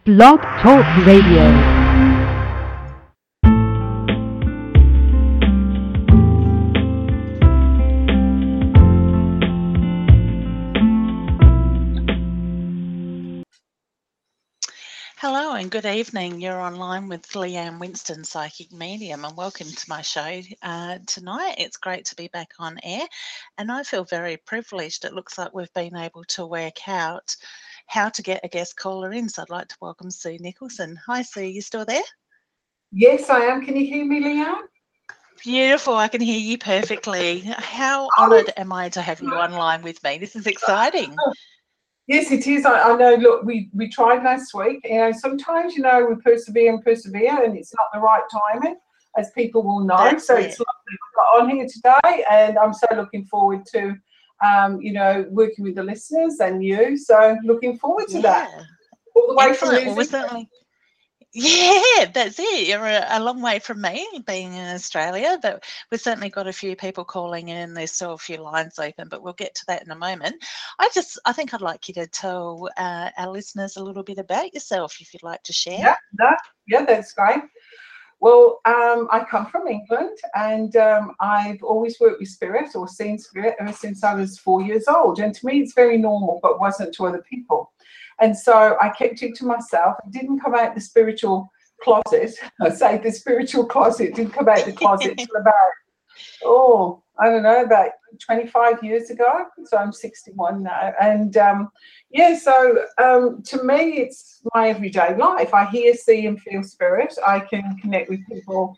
Blog Talk Radio. Hello and good evening. You're online with Leanne Winston, Psychic Medium, and welcome to my show tonight. It's great to be back on air, and I feel very privileged. It looks like we've been able to work out how to get a guest caller in, so I'd like to welcome Sue Nicholson. Hi, Sue, you still there? Yes, I am. Can you hear me, Leanne? Beautiful. I can hear you perfectly. How honoured am I to have you online with me? This is exciting. Yes, it is. I know. Look, we tried last week. Sometimes, we persevere, and it's not the right timing, as people will know. It's lovely we've got on here today, and I'm so looking forward to, working with the listeners and you. So looking forward to that. All the way from New Zealand. Yeah, that's it. You're a long way from me, being in Australia, but we've certainly got a few people calling in. There's still a few lines open, but we'll get to that in a moment. I think I'd like you to tell our listeners a little bit about yourself, if you'd like to share. Yeah, that's great. Well, I come from England, and I've always worked with spirit or seen spirit ever since I was 4 years old. And to me, it's very normal, but wasn't to other people. And so I kept it to myself. I didn't come out the spiritual closet. I say the spiritual closet didn't come out the closet till about, about 25 years ago. So I'm 61 now. And to me, it's my everyday life. I hear, see, and feel spirit. I can connect with people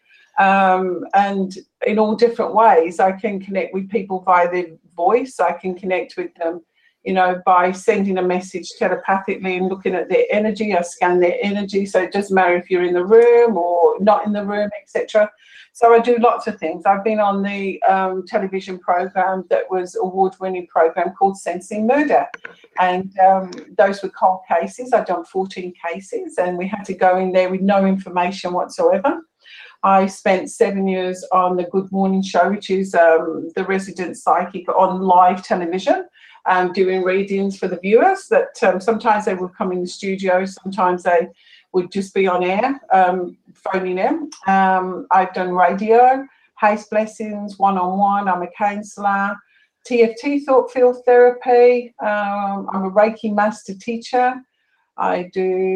and in all different ways. I can connect with people via their voice. I can connect with them by sending a message telepathically and looking at their energy. I scan their energy, so it doesn't matter if you're in the room or not in the room, etc. So I do lots of things. I've been on the television program that was award-winning program called Sensing Murder, and those were cold cases. I've done 14 cases, and we had to go in there with no information whatsoever. I spent 7 years on the Good Morning Show, which is the resident psychic on live television, doing readings for the viewers. That sometimes they would come in the studio, sometimes they would just be on air, phoning in. I've done radio, house blessings, one-on-one. I'm a counsellor, TFT, thought field therapy. I'm a Reiki master teacher. I'm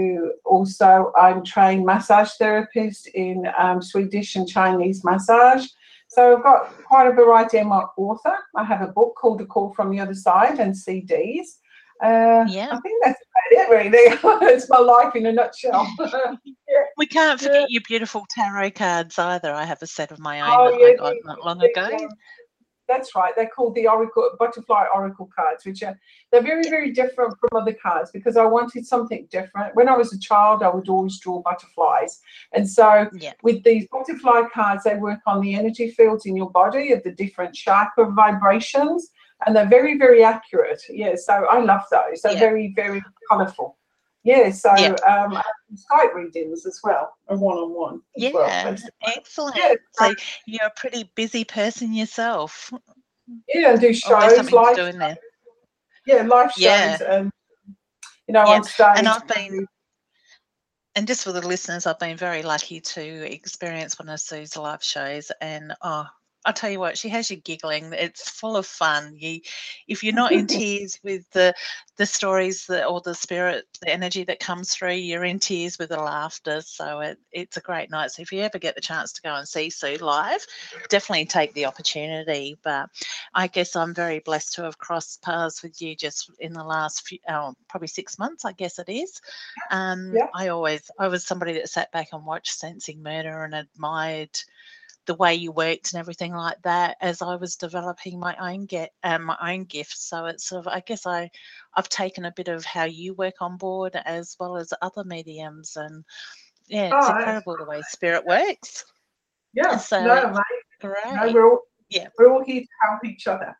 trained massage therapist in Swedish and Chinese massage. So I've got quite a variety. I'm an author. I have a book called The Call from the Other Side and CDs. I think that's about it, really. It's my life in a nutshell. We can't forget your beautiful tarot cards either. I have a set of my own I got not long ago. Yeah. That's right. They're called the butterfly oracle cards, which they're very, very different from other cards because I wanted something different. When I was a child, I would always draw butterflies. And so with these butterfly cards, they work on the energy fields in your body of the different chakra vibrations, and they're very, very accurate. Yeah, so I love those. They're very, very colourful. Yeah, so I have Skype readings as well, and one-on-one as well. Excellent. Yeah, so you're a pretty busy person yourself. Yeah, and do shows, live shows. Yeah, live shows, and on stage. And and just for the listeners, I've been very lucky to experience one of Sue's live shows, and I'll tell you what, she has you giggling. It's full of fun. If you're not in tears with the stories or the spirit, the energy that comes through, you're in tears with the laughter. So it's a great night. So if you ever get the chance to go and see Sue live, definitely take the opportunity. But I guess I'm very blessed to have crossed paths with you just in the last few, probably 6 months, I guess it is. I was somebody that sat back and watched Sensing Murder and admired the way you worked and everything like that as I was developing my own gifts. So it's sort of, I guess I've taken a bit of how you work on board as well as other mediums, and it's incredible the way spirit works. Yeah, so great. No, we're all here to help each other.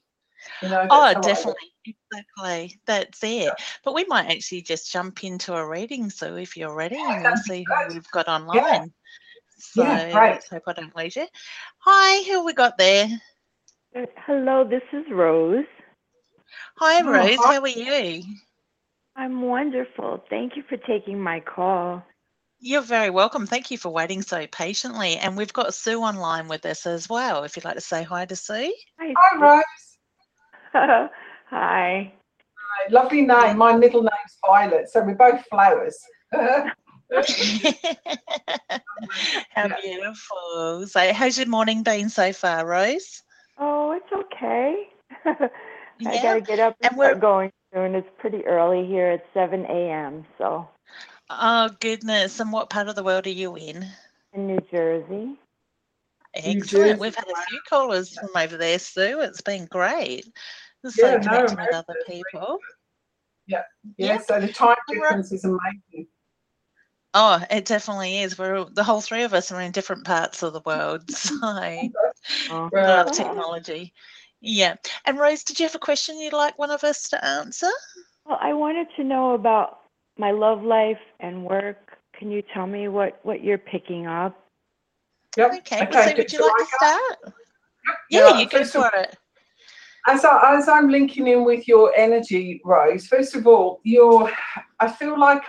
Definitely, exactly. That's it. But we might actually just jump into a reading, so if you're ready, and we'll see who we've got online. Yeah. So let's hope I don't lose you. Hi, who we got there? Hello, this is Rose. Hi, Rose. How are you? I'm wonderful. Thank you for taking my call. You're very welcome. Thank you for waiting so patiently. And we've got Sue online with us as well, if you'd like to say hi to Sue. Hi. Hi, Rose. Hi. Hi, lovely name. My middle name's Violet, so we're both flowers. How beautiful. So how's your morning been so far, Rose? Oh, it's okay. I Yeah. got to get up and And we're start going soon. It's pretty early here. It's 7 a.m., so oh goodness. And what part of the world are you in? in New Jersey. Excellent. Jersey, We've had a wow. few callers from over there, Sue. It's been great. Just Yeah, so no, connecting with amazing. other people. Yeah, so the time And difference is amazing. oh, it definitely is. We're the whole three of us are in different parts of the world. So I Oh. love technology. Yeah. And Rose, did you have a question you'd like one of us to answer? Well, I wanted to know about my love life and work. Can you tell me what you're picking up? Yep. Okay. Well, Sue, would you like to start? Yeah, Yeah, you go first of for it. As I'm linking in with your energy, Rose, first of all, I feel like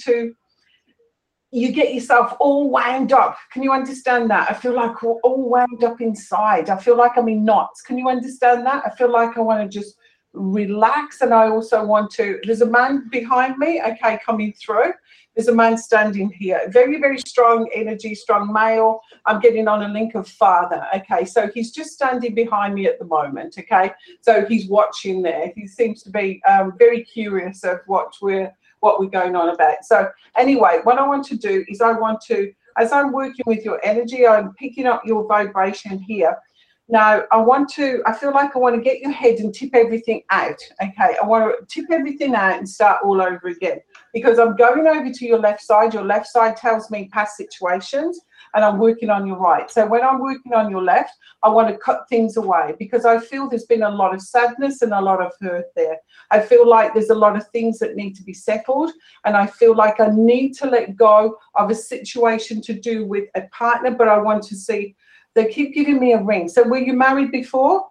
you get yourself all wound up. Can you understand that? I feel like we're all wound up inside. I feel like I'm in knots. Can you understand that? I feel like I want to just relax, and I also want to, there's a man behind me, okay, coming through. There's a man standing here. Very, very strong energy, strong male. I'm getting on a link of father, okay? So he's just standing behind me at the moment, okay? So he's watching there. He seems to be very curious of what we're going on about. So anyway, what I want to do is as I'm working with your energy, I'm picking up your vibration here. Now, I feel like I want to get your head and tip everything out, okay? I want to tip everything out and start all over again, because I'm going over to your left side. Your left side tells me past situations, and I'm working on your right. So when I'm working on your left, I want to cut things away, because I feel there's been a lot of sadness and a lot of hurt there. I feel like there's a lot of things that need to be settled, and I feel like I need to let go of a situation to do with a partner, but I want to see. They keep giving me a ring. So were you married before?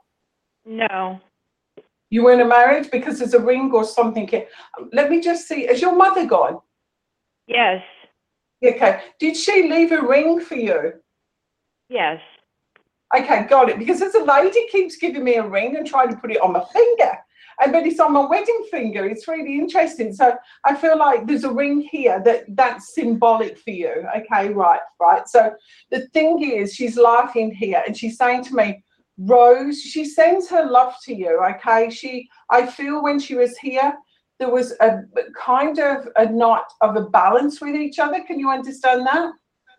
No. You weren't a marriage, because there's a ring or something here. Let me just see. Is your mother gone? Yes. Okay. Did she leave a ring for you? Yes. Okay, got it. Because there's a lady keeps giving me a ring and trying to put it on my finger. But it's on my wedding finger. It's really interesting. So I feel like there's a ring here that's symbolic for you. Okay, right. So the thing is, she's laughing here and she's saying to me, Rose, she sends her love to you. Okay, I feel when she was here, there was a kind of a knot of a balance with each other. Can you understand that?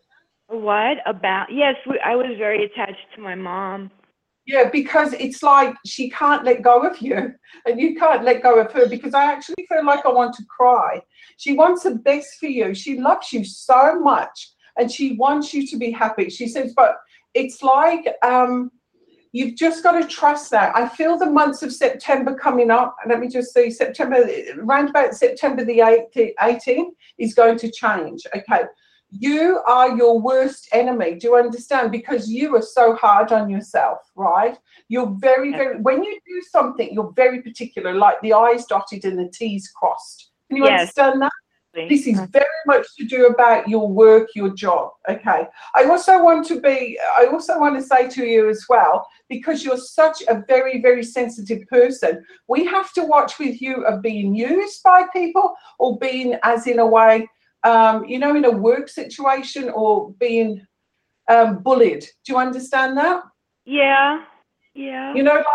What about? Yes, I was very attached to my mom. Yeah, because it's like she can't let go of you and you can't let go of her, because I actually feel like I want to cry. She wants the best for you. She loves you so much and she wants you to be happy. She says, but it's like you've just got to trust that. I feel the months of September coming up. Let me just see, around about September the 18th is going to change. Okay. You are your worst enemy. Do you understand? Because you are so hard on yourself, right? You're very, when you do something, you're very particular, like the I's dotted and the T's crossed. Can you understand that? This is very much to do about your work, your job. Okay. I also want to say to you as well, because you're such a very, very sensitive person, we have to watch with you of being used by people or being as in a way, in a work situation or being bullied. Do you understand that? Yeah. Yeah.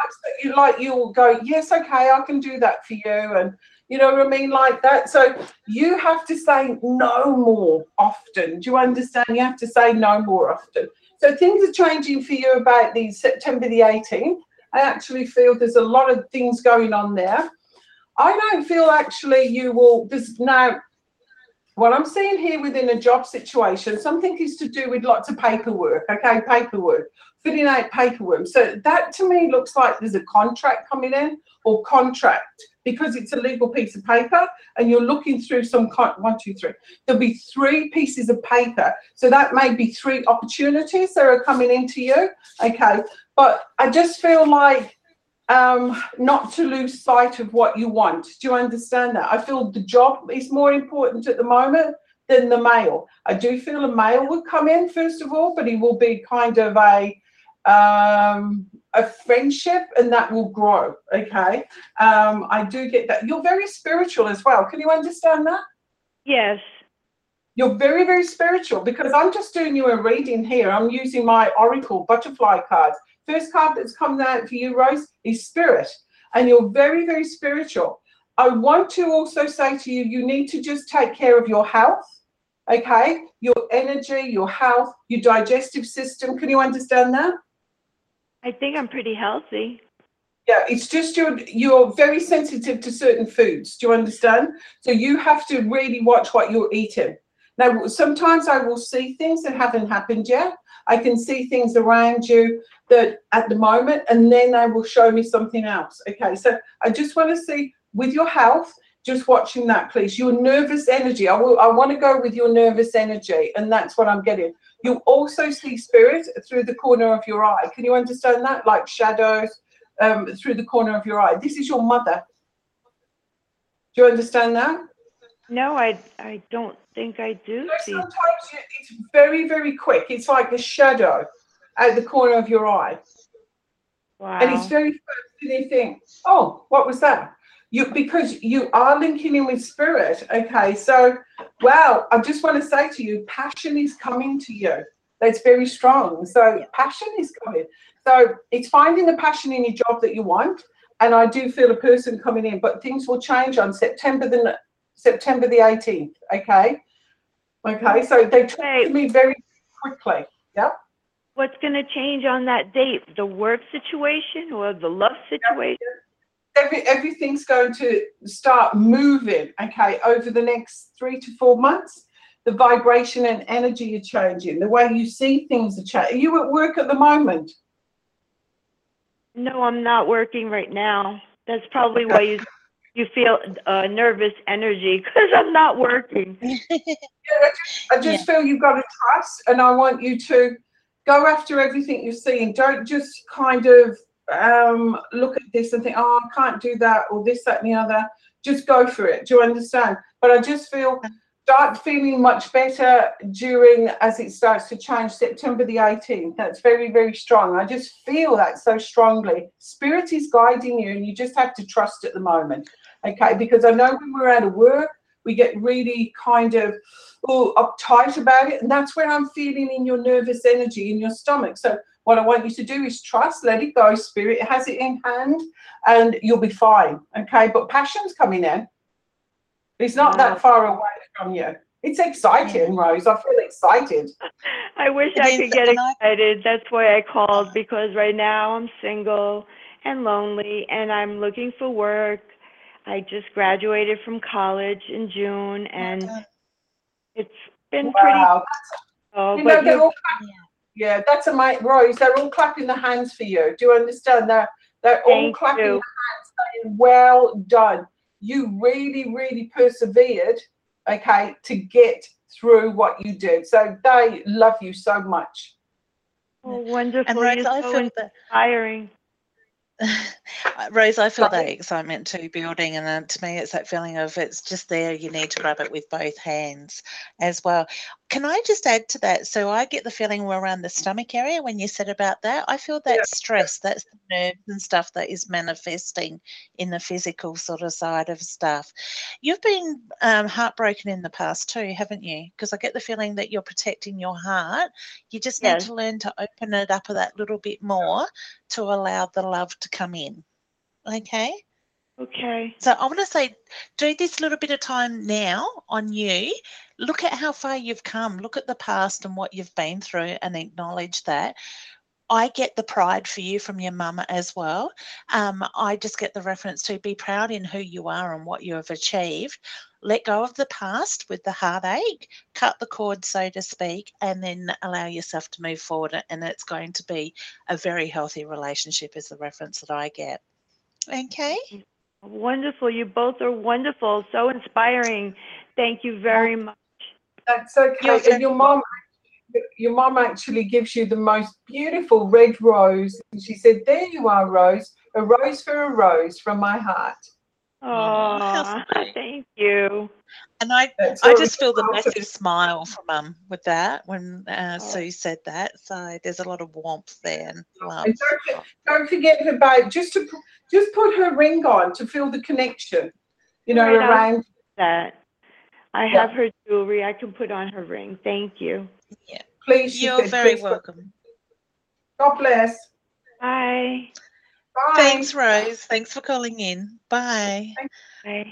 You'll go, yes, okay, I can do that for you. And you know what I mean? Like that. So you have to say no more often. Do you understand? You have to say no more often. So things are changing for you about the September the 18th. I actually feel there's a lot of things going on there. I don't feel actually what I'm seeing here within a job situation, something is to do with lots of paperwork, okay? Paperwork, filling out paperwork. So that to me looks like there's a contract coming in or contract, because it's a legal piece of paper and you're looking through there'll be 3 pieces of paper. So that may be 3 opportunities that are coming into you, okay? But I just feel like not to lose sight of what you want. Do you understand that? I feel the job is more important at the moment than the male. I do feel a male would come in first of all, but he will be kind of a friendship, and that will grow. Okay, I do get that. You're very spiritual as well. Can you understand that? Yes. You're very, very spiritual, because I'm just doing you a reading here. I'm using my Oracle butterfly cards. First card that's come out for you, Rose, is Spirit. And you're very, very spiritual. I want to also say to you, you need to just take care of your health, okay? Your energy, your health, your digestive system. Can you understand that? I think I'm pretty healthy. Yeah, it's just you're very sensitive to certain foods. Do you understand? So you have to really watch what you're eating. Now, sometimes I will see things that haven't happened yet. I can see things around you that at the moment, and then they will show me something else. Okay, so I just want to see with your health, just watching that, please. Your nervous energy. I want to go with your nervous energy, and that's what I'm getting. You also see spirit through the corner of your eye. Can you understand that? Like shadows through the corner of your eye. This is your mother. Do you understand that? No, I don't think I do see. Sometimes it's very, very quick. It's like a shadow at the corner of your eye. Wow. And it's very fast, and you think, oh, what was that? Because you are linking in with spirit. Okay, so, wow, I just want to say to you, passion is coming to you. That's very strong. So passion is coming. So it's finding the passion in your job that you want. And I do feel a person coming in, but things will change on September the 18th. Okay. So they talk to me very quickly. Yeah. What's going to change on that date? The work situation or the love situation? Everything's going to start moving. Okay, over the next 3 to 4 months, the vibration and energy are changing. The way you see things are changing. Are you at work at the moment? No, I'm not working right now. That's probably why you feel nervous energy, because I'm not working. I just feel you've got to trust, and I want you to go after everything you're seeing. Don't just kind of look at this and think, oh, I can't do that, or this, that, and the other. Just go for it. Do you understand? But I just start feeling much better as it starts to change. September the 18th. That's very, very strong. I just feel that so strongly. Spirit is guiding you, and you just have to trust at the moment. Okay, because I know when we're out of work, we get really kind of uptight about it, and that's where I'm feeling in your nervous energy in your stomach. So what I want you to do is trust, let it go. Spirit has it in hand, and you'll be fine. Okay, but passion's coming in. It's not that far away from you. It's exciting, Rose. I feel excited. I wish I could get excited. That's why I called, because right now I'm single and lonely, and I'm looking for work. I just graduated from college in June, and it's been pretty. That's amazing, Rose. They're all clapping their hands for you. Do you understand that? They're all clapping their hands, saying, "Well done. You really, really persevered, okay, to get through what you did." So they love you so much. Oh, wonderful! And Rose, You're so inspiring. Rose, I feel that excitement too building, and to me it's that feeling of it's just there, you need to grab it with both hands as well. Can I just add to that? So I get the feeling we're around the stomach area when you said about that. I feel that stress, that's the nerves and stuff that is manifesting in the physical sort of side of stuff. You've been heartbroken in the past too, haven't you? Because I get the feeling that you're protecting your heart. You just need to learn to open it up that little bit more to allow the love to come in. Okay? Okay. So I want to say, do this little bit of time now on you. Look at how far you've come. Look at the past and what you've been through and acknowledge that. I get the pride for you from your mum as well. I just get the reference to be proud in who you are and what you have achieved. Let go of the past with the heartache, cut the cord, so to speak, and then allow yourself to move forward. And it's going to be a very healthy relationship is the reference that I get. Okay? Wonderful. You both are wonderful. So inspiring. Thank you very much. That's okay. And your mom actually gives you the most beautiful red rose. And she said, "There you are, Rose. A rose for a rose from my heart. Oh, thank you. And I just feel the massive smile from Mum with that when Sue said that. So there's a lot of warmth there and love. And don't forget about just put her ring on to feel the connection. You know, around that. I have her jewelry. I can put on her ring. Thank you. Yeah. Please, you're very welcome. God bless. Bye. Bye. Thanks, Rose. Thanks for calling in. Bye. Bye.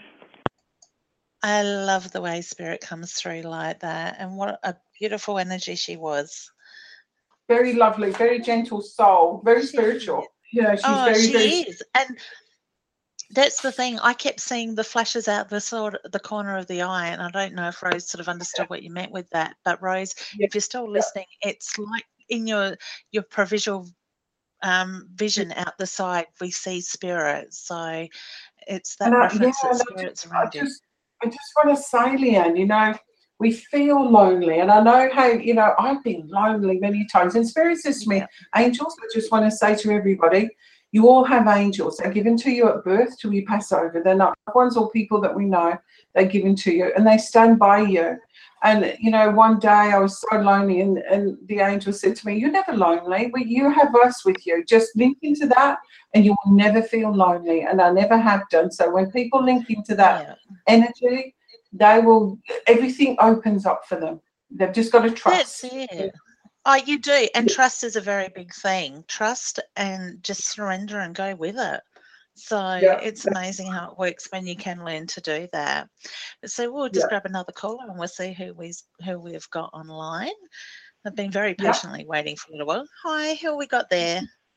I love the way Spirit comes through like that, and what a beautiful energy she was. Very lovely, very gentle soul, very spiritual. Yeah, she's very is. And that's the thing. I kept seeing the flashes out the corner of the eye, and I don't know if Rose sort of understood what you meant with that. But Rose, if you're still listening, it's like in your provisional vision out the side, we see spirit. So it's that reference that spirit's around you. I just want to say, Leanne, you know, we feel lonely, and I know how, you know, I've been lonely many times, and Spirit says to me, angels, I just want to say to everybody, you all have angels. They're given to you at birth till you pass over. They're not ones or people that we know. They're given to you, and they stand by you. And, you know, one day I was so lonely, and the angel said to me, you're never lonely. You have us with you. Just link into that, and you will never feel lonely. And I never have done. So when people link into that energy, they will, everything opens up for them. They've just got to trust. That's it. Oh, you do. And trust is a very big thing. Trust and just surrender and go with it. So it's amazing how it works when you can learn to do that. So we'll just grab another caller and we'll see who we've got online. I've been very patiently waiting for a little while. Hi, who we got there?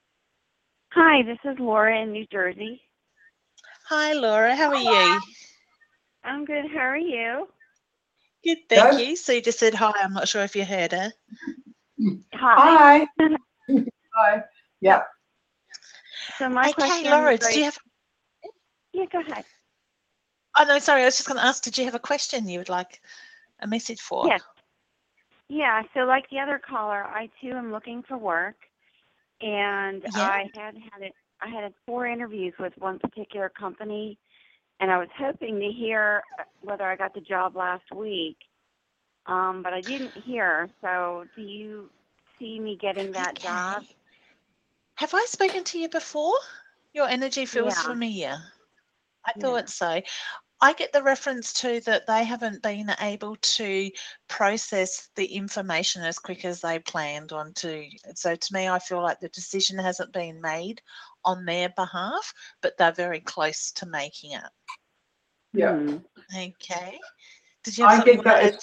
Hi, this is Laura in New Jersey. Hi, Laura. How are you? I'm good. How are you? Good, thank you. So you just said hi. I'm not sure if you heard her. Hi. Hi. Yeah. So my question, Laura, did you have? Yeah, go ahead. Oh no, sorry. I was just going to ask. Did you have a question you would like a message for? Yes. Yeah. So like the other caller, I too am looking for work, and I had 4 interviews with one particular company, and I was hoping to hear whether I got the job last week, but I didn't hear. So do you see me getting that job? Have I spoken to you before? Your energy feels familiar. I thought so. I get the reference to that they haven't been able to process the information as quick as they planned on to. So to me, I feel like the decision hasn't been made on their behalf, but they're very close to making it. Yeah. Okay. Did you have something to add,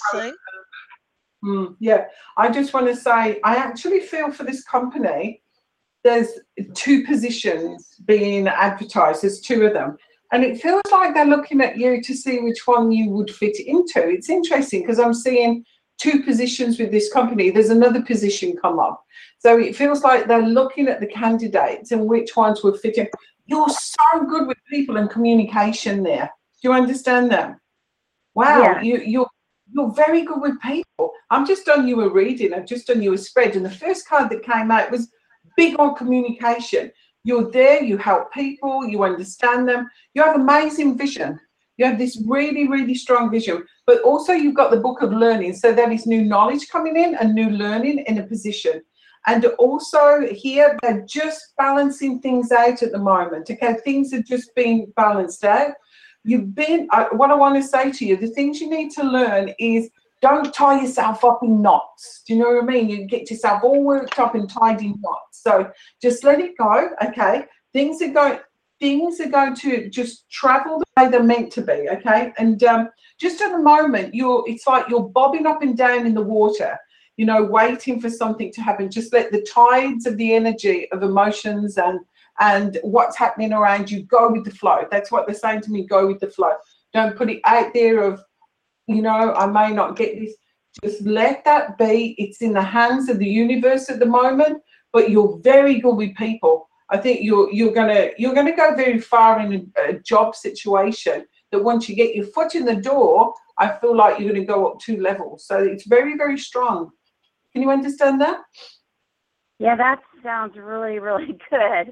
Sue? Yeah. I just want to say, I actually feel for this company, there's 2 positions being advertised. There's 2 of them. And it feels like they're looking at you to see which one you would fit into. It's interesting because I'm seeing 2 positions with this company. There's another position come up. So it feels like they're looking at the candidates and which ones would fit in. You're so good with people and communication there. Do you understand that? Wow, you're very good with people. I've just done you a reading. I've just done you a spread. And the first card that came out was big on communication. You're there, you help people, you understand them. You have amazing vision. You have this really, really strong vision. But also you've got the book of learning. So there is new knowledge coming in and new learning in a position. And also here, they're just balancing things out at the moment. Okay, things are just being balanced out. What I want to say to you, the things you need to learn is don't tie yourself up in knots. Do you know what I mean? You get yourself all worked up and tied in knots. So just let it go, okay? Things are going to just travel the way they're meant to be, okay? And just at the moment, it's like you're bobbing up and down in the water, you know, waiting for something to happen. Just let the tides of the energy of emotions and what's happening around you go with the flow. That's what they're saying to me, go with the flow. Don't put it out there of, you know, I may not get this. Just let that be. It's in the hands of the universe at the moment, but you're very good with people. I think you're gonna go very far in a job situation that once you get your foot in the door, I feel like you're gonna go up 2 levels. So it's very, very strong. Can you understand that? Yeah, that sounds really, really good.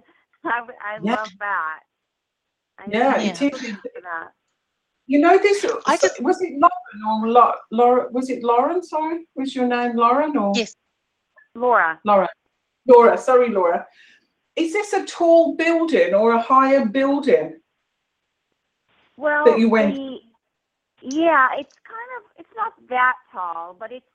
I Yeah. love that. Yeah, Yeah. it is. For that. You know this? I just Was it Lauren or Laura? Was it Lauren? Sorry, was your name Lauren or yes. Laura. Laura? Laura, sorry, Laura. Is this a tall building or a higher building Well, that you went? yeah, it's not that tall, but it's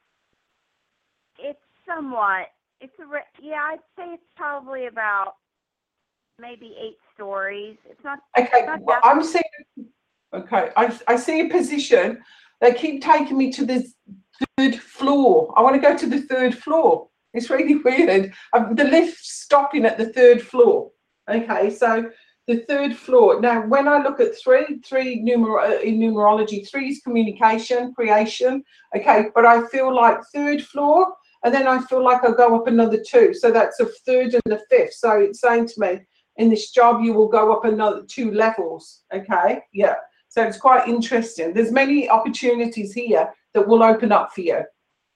somewhat. Yeah, I'd say it's probably about maybe 8 stories. It's not. Okay, Not well, that I'm seeing. Okay, I see a position. They keep taking me to the 3rd floor. I want to go to the 3rd floor. It's really weird. The lift's stopping at the 3rd floor. Okay, so the 3rd floor. Now, when I look at three in numerology, 3 is communication, creation. Okay, but I feel like 3rd floor, and then I feel like I'll go up another 2. So that's a 3rd and a 5th. So it's saying to me, in this job, you will go up another 2 levels. Okay, yeah. So it's quite interesting. There's many opportunities here that will open up for you.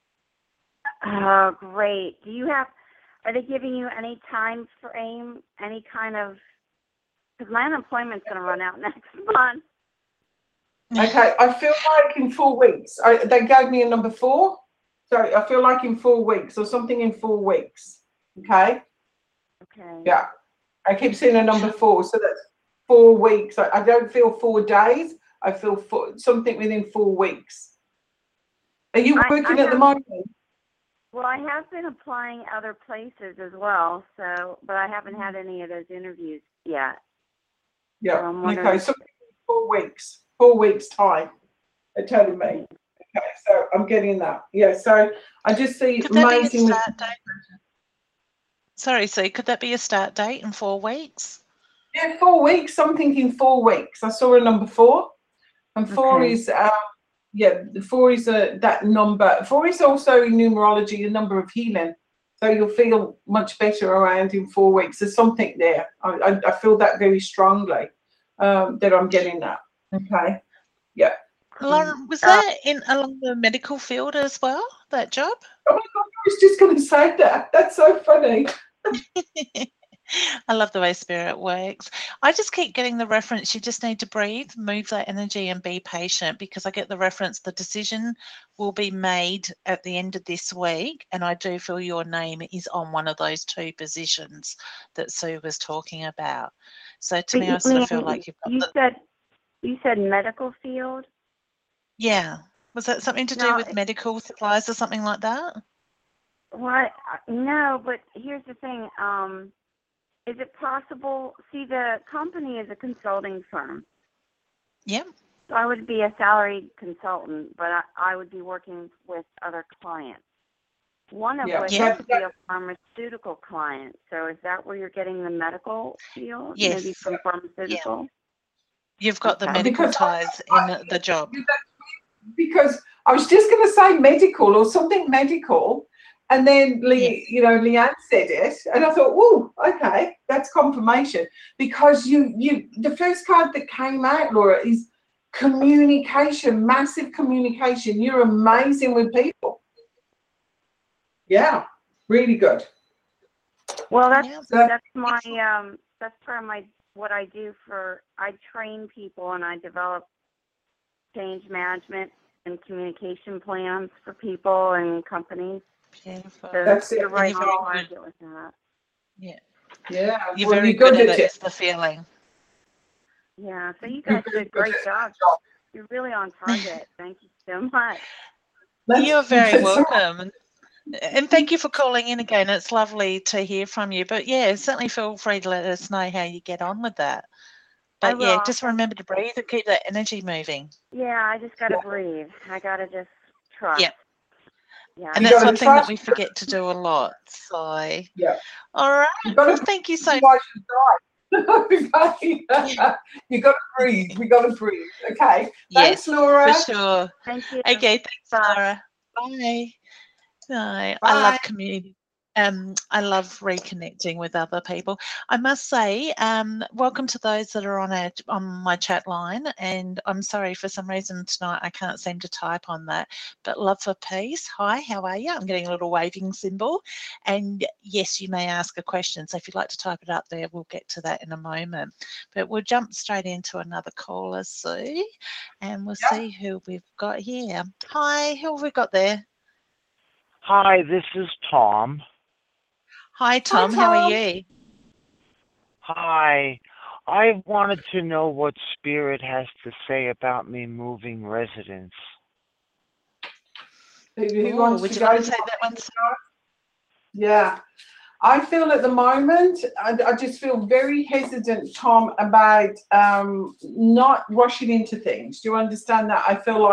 Oh, great. Are they giving you any time frame, any kind of, because my unemployment's going to run out next month. Okay, I feel like in 4 weeks. They gave me a number 4. So I feel like in 4 weeks or something in 4 weeks. Okay? Okay. Yeah. I keep seeing a number 4. So that's 4 weeks. I don't feel 4 days. I feel something within 4 weeks. Are you working at the moment? Well, I have been applying other places as well, but I haven't had any of those interviews yet. Yeah. So Okay. So 4 weeks. 4 weeks time. They're telling me. Okay. So I'm getting that. Yeah. So I just see Could that be a amazing. start date? Sorry, Sue, could that be a start date in 4 weeks? Yeah, 4 weeks. I'm thinking 4 weeks. I saw a number 4, and 4 is the 4 is that number. 4 is also in numerology a number of healing. So you'll feel much better around in 4 weeks. There's something there. I feel that very strongly that I'm getting that. Okay. Yeah. Lauren, was that along the medical field as well, that job? Oh my God, I was just going to say that. That's so funny. I love the way spirit works. I just keep getting the reference, you just need to breathe, move that energy and be patient, because I get the reference, the decision will be made at the end of this week. And I do feel your name is on one of those 2 positions that Sue was talking about. So to me, I sort of feel like you've got You said medical field? Yeah. Was that something to do with medical supplies or something like that? What? No, but here's the thing. Is it possible? See, the company is a consulting firm. Yep. So I would be a salaried consultant, but I would be working with other clients. One of which would be a pharmaceutical client. So is that where you're getting the medical field? Yes. Maybe from pharmaceutical? Yeah. You've got the medical ties in the job. Because I was just going to say medical or something medical, and then Leanne said it, and I thought, oh, okay, that's confirmation. Because the first card that came out, Laura, is communication, massive communication. You're amazing with people. Yeah, really good. Well, that's my that's part of what I do I train people and I develop change management and communication plans for people and companies. Beautiful. So that's you're it. right on target with that. Yeah. Yeah. You're very good at it. It's the feeling. Yeah. So you guys did a great job. You're really on target. Thank you so much. You're very welcome. And thank you for calling in again. It's lovely to hear from you. But yeah, certainly feel free to let us know how you get on with that. But yeah, just remember to breathe and keep that energy moving. Yeah, I just got to breathe. I got to just trust. Yeah. Yeah. And that's one thing that we forget to do a lot. So, yeah. All right. Well, thank you so much. You got to breathe. We got to breathe. Okay. Thanks, Yes, Laura. for sure. Thank you. Okay. Thanks, Laura. Bye. Bye. I love community I love reconnecting with other people. I must say, welcome to those that are on my chat line. And I'm sorry, for some reason tonight I can't seem to type on that. But love for peace. Hi, how are you? I'm getting a little waving symbol. And yes, you may ask a question. So if you'd like to type it up there, we'll get to that in a moment. But we'll jump straight into another caller, Sue, and we'll see who we've got here. Hi, who have we got there? Hi, this is Tom. Hi, Tom. How are you? Hi. I wanted to know what Spirit has to say about me moving residence. Who wants would to you go? like to take that one? Yeah. I feel at the moment, I just feel very hesitant, Tom, about not rushing into things. Do you understand that? I feel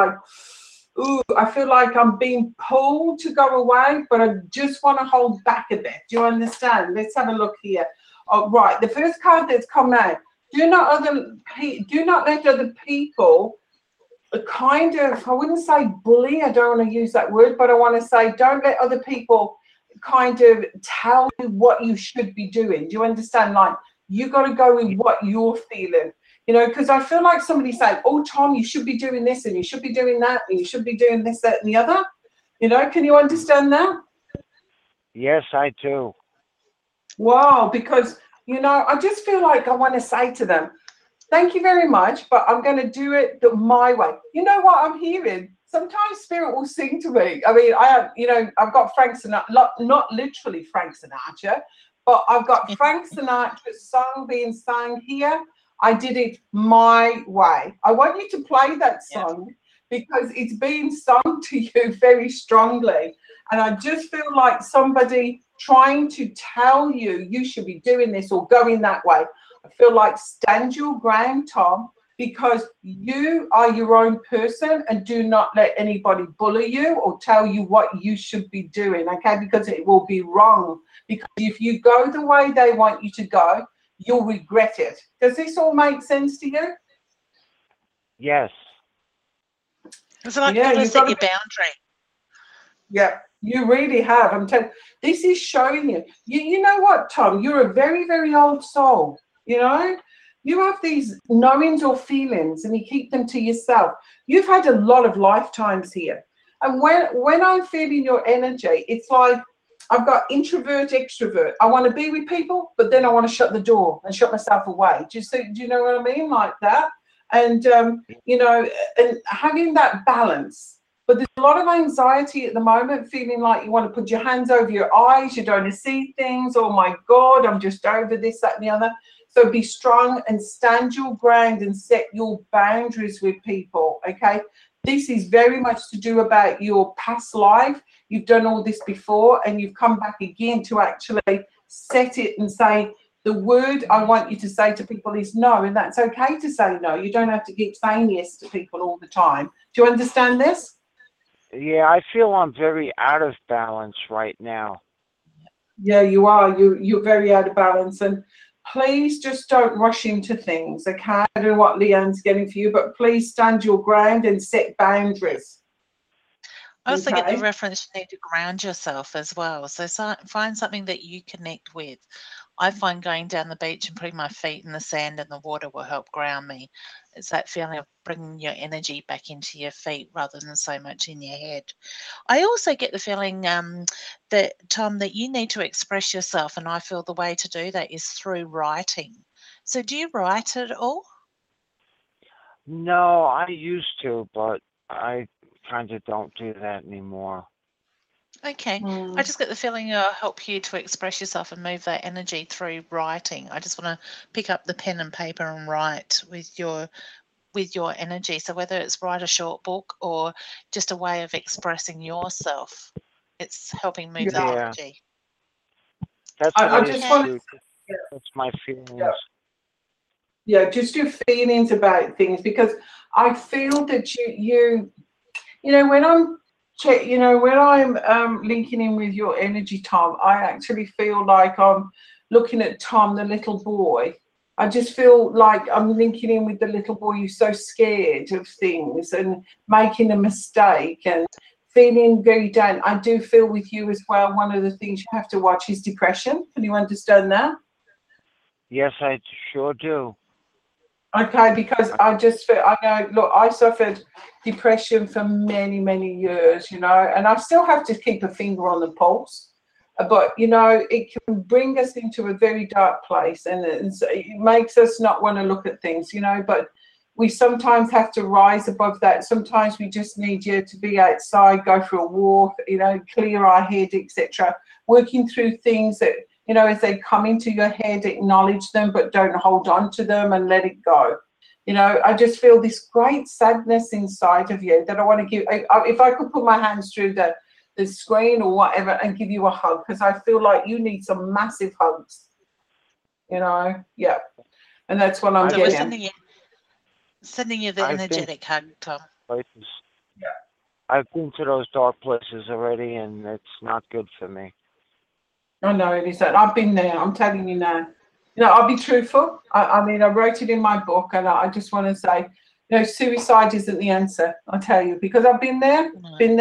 like I'm being pulled to go away, but I just want to hold back a bit. Do you understand? Let's have a look here. Oh, right. The first card that's come out. Do not let other people kind of, I wouldn't say bully. I don't want to use that word, but I want to say don't let other people kind of tell you what you should be doing. Do you understand? Like, you got to go with what you're feeling. You know, because I feel like somebody's saying, oh, Tom, you should be doing this and you should be doing that and you should be doing this, that, and the other. You know, can you understand that? Yes, I do. Wow, because, you know, I just feel like I want to say to them, thank you very much, but I'm going to do it my way. You know what I'm hearing? Sometimes Spirit will sing to me. I mean, I've got Frank Sinatra, not literally Frank Sinatra, but I've got Frank Sinatra's song being sung here. I did it my way. I want you to play that song because it's being sung to you very strongly. And I just feel like somebody trying to tell you, you should be doing this or going that way. I feel like stand your ground, Tom, because you are your own person and do not let anybody bully you or tell you what you should be doing, okay? Because it will be wrong. Because if you go the way they want you to go, you'll regret it. Does this all make sense to you? Yes. It's like you've got to set your boundary. Yeah, you really have. I'm telling you, this is showing you. You know what, Tom? You're a very, very old soul, you know? You have these knowings or feelings and you keep them to yourself. You've had a lot of lifetimes here. And when I'm feeling your energy, it's like I've got introvert, extrovert. I want to be with people, but then I want to shut the door and shut myself away. Do you know what I mean? Like that. And, you know, and having that balance. But there's a lot of anxiety at the moment, feeling like you want to put your hands over your eyes. You don't see things. Oh, my God, I'm just over this, that, and the other. So be strong and stand your ground and set your boundaries with people, okay? This is very much to do about your past life. You've done all this before and you've come back again to actually set it and say, the word I want you to say to people is no, and that's okay to say no. You don't have to keep saying yes to people all the time. Do you understand this? Yeah, I feel I'm very out of balance right now. Yeah, you are. You're very out of balance. And please just don't rush into things, okay? I don't know what Leanne's getting for you, but please stand your ground and set boundaries. I also get the reference you need to ground yourself as well. So find something that you connect with. I find going down the beach and putting my feet in the sand and the water will help ground me. It's that feeling of bringing your energy back into your feet rather than so much in your head. I also get the feeling that, Tom, that you need to express yourself, and I feel the way to do that is through writing. So do you write at all? No, I used to, but I kind of don't do that anymore. Okay. I just get the feeling it'll help you to express yourself and move that energy through writing. I just want to pick up the pen and paper and write with your energy. So whether it's write a short book or just a way of expressing yourself, it's helping move that energy. That's what I just want to. That's my feelings. Yeah, just your feelings about things, because I feel that you know, when I'm linking in with your energy, Tom, I actually feel like I'm looking at Tom, the little boy. I just feel like I'm linking in with the little boy who's so scared of things and making a mistake and feeling very down. I do feel with you as well. One of the things you have to watch is depression. Can you understand that? Yes, I sure do. Okay, because I just feel, I know, look, I suffered depression for many, many years, you know, and I still have to keep a finger on the pulse. But, you know, it can bring us into a very dark place, and it makes us not want to look at things, you know, but we sometimes have to rise above that. Sometimes we just need you to be outside, go for a walk, you know, clear our head, etc. Working through things that, you know, as they come into your head, acknowledge them, but don't hold on to them and let it go. You know, I just feel this great sadness inside of you that I want to give. If I could put my hands through the screen or whatever and give you a hug, because I feel like you need some massive hugs. You know, yeah. And that's what I'm So we're getting. sending you the energetic hug, Tom. Places. Yeah. I've been to those dark places already, and it's not good for me. I know it isn't. I've been there. I'm telling you now. You know, I'll be truthful. I mean, I wrote it in my book, and I just want to say, you know, suicide isn't the answer. I'll tell you, because I've been there,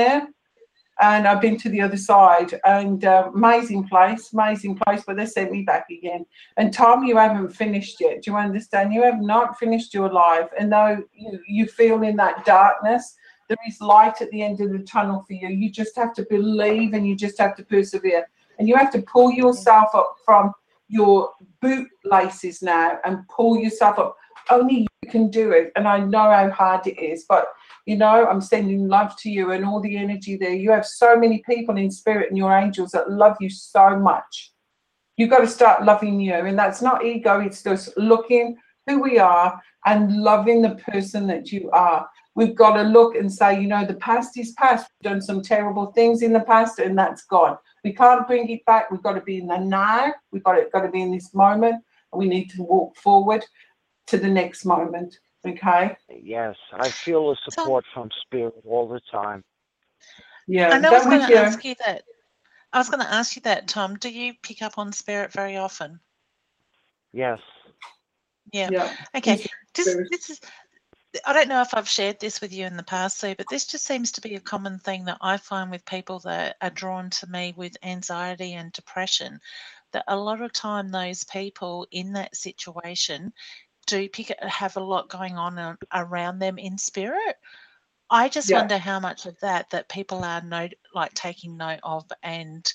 and I've been to the other side, and amazing place, but they sent me back again. And Tom, you haven't finished yet. Do you understand? You have not finished your life, and though you feel in that darkness, there is light at the end of the tunnel for you. You just have to believe, and you just have to persevere. And you have to pull yourself up from your bootlaces now and pull yourself up. Only you can do it. And I know how hard it is. But, you know, I'm sending love to you and all the energy there. You have so many people in spirit and your angels that love you so much. You've got to start loving you. And that's not ego. It's just looking who we are and loving the person that you are. We've got to look and say, you know, the past is past. We've done some terrible things in the past, and that's gone. We can't bring it back. We've got to be in the now. We've got to be in this moment. We need to walk forward to the next moment. Okay? Yes, I feel the support from spirit all the time. Yeah, and I was going to ask you that. I was going to ask you that, Tom. Do you pick up on spirit very often? Yes. Yeah. Okay. This is. I don't know if I've shared this with you in the past, Sue, but this just seems to be a common thing that I find with people that are drawn to me with anxiety and depression, that a lot of time those people in that situation do have a lot going on around them in spirit. I just wonder how much of that people are taking note of and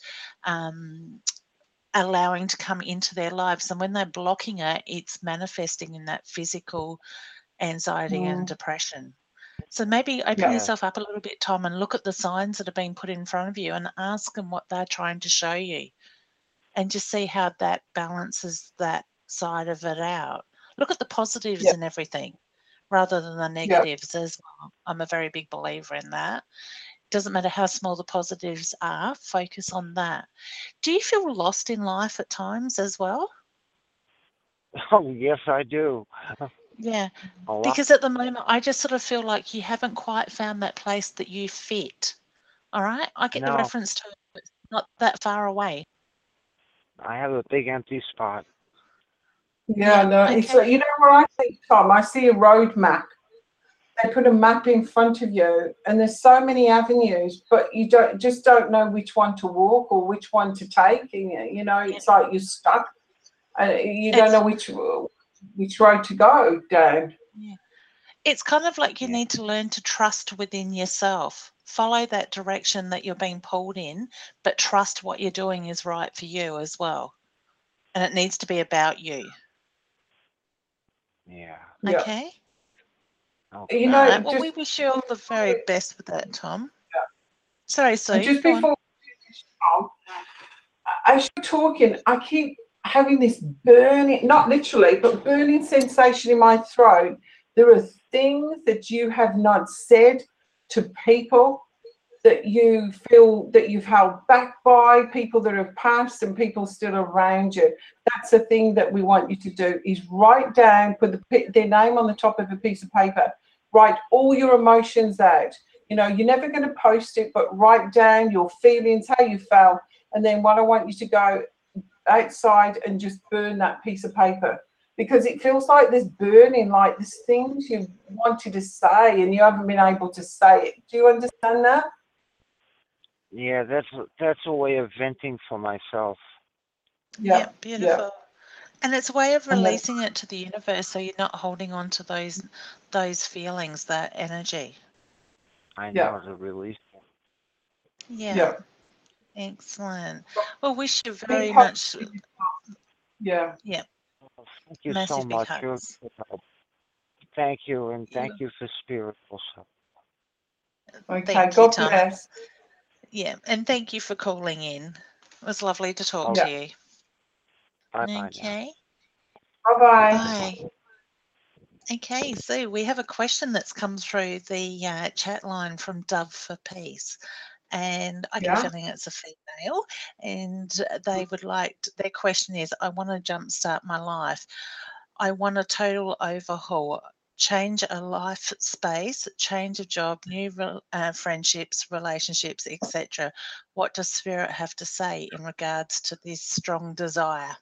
allowing to come into their lives. And when they're blocking it, it's manifesting in that physical anxiety and depression. So maybe open yourself up a little bit, Tom, and look at the signs that are being put in front of you and ask them what they're trying to show you, and just see how that balances that side of it out. Look at the positives and everything rather than the negatives as well. I'm a very big believer in that. Doesn't matter how small the positives are, focus on that. Do you feel lost in life at times as well? Oh, yes, I do. Yeah, because at the moment, I just sort of feel like you haven't quite found that place that you fit. All right? I get the reference to it, but it's not that far away. I have a big empty spot. Yeah, no, okay. It's like, you know what I think, Tom? I see a road map. They put a map in front of you, and there's so many avenues, but you don't know which one to walk or which one to take. And, you know, it's like you're stuck. You don't know which road to go down. Yeah. It's kind of like you need to learn to trust within yourself. Follow that direction that you're being pulled in, but trust what you're doing is right for you as well. And it needs to be about you. Yeah. Okay? You know, right. Well, we wish you all the very best with that, Tom. Yeah. Sorry, Sue. And just before Tom, as you're talking, I keep having this burning, not literally, but burning sensation in my throat. There are things that you have not said to people that you feel that you've held back by, people that have passed and people still around you. That's the thing that we want you to do, is write down, put their name on the top of a piece of paper, write all your emotions out. You know, you're never going to post it, but write down your feelings, how you felt. And then what I want you to go outside and just burn that piece of paper, because it feels like there's burning, like there's things you wanted to say and you haven't been able to say it. Do you understand that? Yeah, that's a way of venting for myself. Yeah, beautiful. And it's a way of And then- releasing it to the universe, so you're not holding on to those feelings, that energy. I know to release them. Yeah. Excellent. Well, wish you very Big much. hugs. Yeah. Yeah. Thank you so Massive big much. hugs. Thank you, and thank you for Spirit also. Okay. Thank you, God Tom. bless. Yeah, and thank you for calling in. It was lovely to talk Yeah. to you. Bye-bye Okay. Bye-bye. Bye. Okay, so we have a question that's come through the chat line from Dove for Peace, and I get a feeling it's a female, and they would like their question is, I want to jumpstart my life. I want a total overhaul, change a life space, change of job, new friendships, relationships, etc. What does Spirit have to say in regards to this strong desire?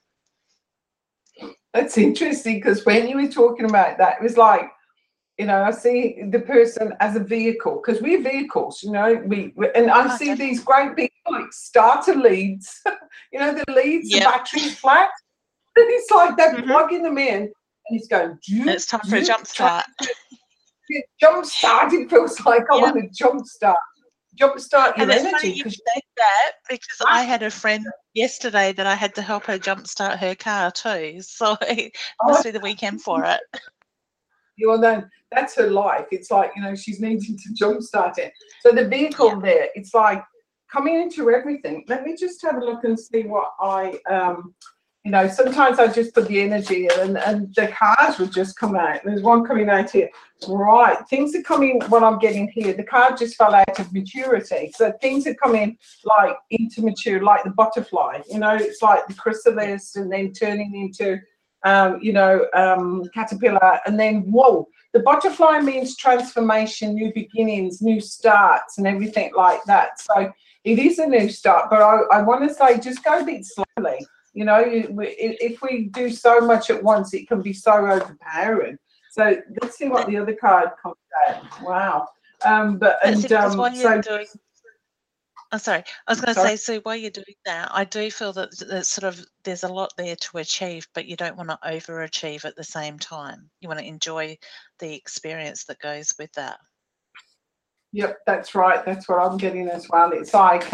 That's interesting, because when you were talking about that, it was like, you know, I see the person as a vehicle, because we're vehicles, you know, and I see these great big like starter leads, you know, the leads, the battery's flat, and it's like they're plugging them in, and it's going, it's time for a jump start. Jump start, it feels like I want to jump start your And it's energy. funny you say that, because I had a friend yesterday that I had to help her jumpstart her car too. So it must be the weekend for it. You know, that's her life. It's like, you know, she's needing to jumpstart it. So the vehicle there, it's like coming into everything. Let me just have a look and see what I, you know, sometimes I just put the energy in, and the cards would just come out. There's one coming out here. Right, things are coming, what I'm getting here. The card just fell out of maturity. So things are coming like into mature, like the butterfly. You know, it's like the chrysalis and then turning into, you know, caterpillar, and then whoa, the butterfly means transformation, new beginnings, new starts, and everything like that. So it is a new start, but I want to say just go a bit slowly. You know, if we do so much at once, it can be so overpowering. So let's see what the other card comes out. Wow. Oh, sorry. I was going to say, so while you're doing that, I do feel that sort of there's a lot there to achieve, but you don't want to overachieve at the same time. You want to enjoy the experience that goes with that. Yep, that's right. That's what I'm getting as well. It's like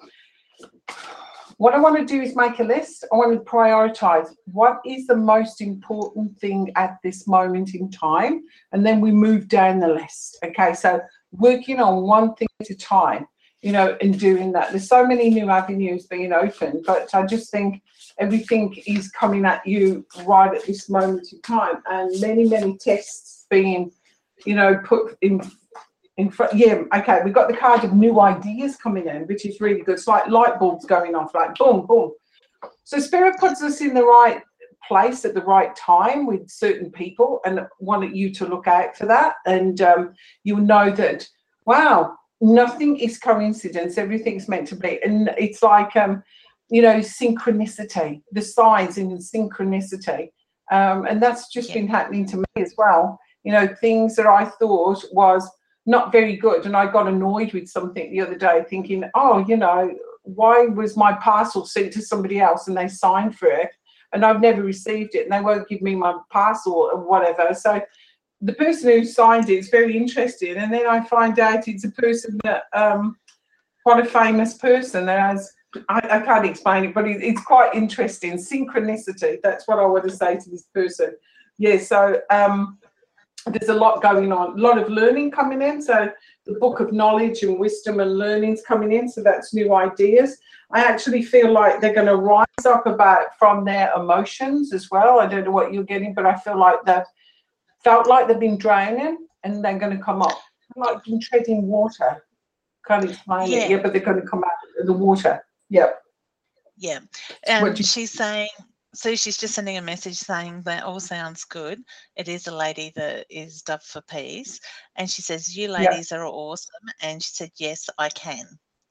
what I want to do is make a list. I want to prioritize what is the most important thing at this moment in time, and then we move down the list. Okay, so working on one thing at a time, you know, and doing that. There's so many new avenues being opened, but I just think everything is coming at you right at this moment in time, and many tests being, you know, put in front. Yeah, okay, we've got the card of new ideas coming in, which is really good. It's like light bulbs going off, like boom, boom. So Spirit puts us in the right place at the right time with certain people, and wanted you to look out for that. And you'll know that, wow, nothing is coincidence. Everything's meant to be. And it's like, you know, synchronicity, the signs in synchronicity. And that's just been happening to me as well. You know, things that I thought was not very good, and I got annoyed with something the other day, thinking, oh, you know, why was my parcel sent to somebody else and they signed for it, and I've never received it, and they won't give me my parcel or whatever. So the person who signed it is very interested, and then I find out it's a person that quite a famous person that has, I can't explain it, but it's quite interesting. Synchronicity, that's what I want to say to this person. Yeah, so there's a lot going on, a lot of learning coming in. So the book of knowledge and wisdom and learning's coming in. So that's new ideas. I actually feel like they're going to rise up from their emotions as well. I don't know what you're getting, but I feel like they've been drowning, and they're going to come up. Like been treading water. Can't explain it. Yeah, but they're going to come out of the water. Yep. Yeah. And she's saying, so she's just sending a message saying that all sounds good. It is a lady that is Dove for Peace. And she says, you ladies are awesome. And she said, yes, I can.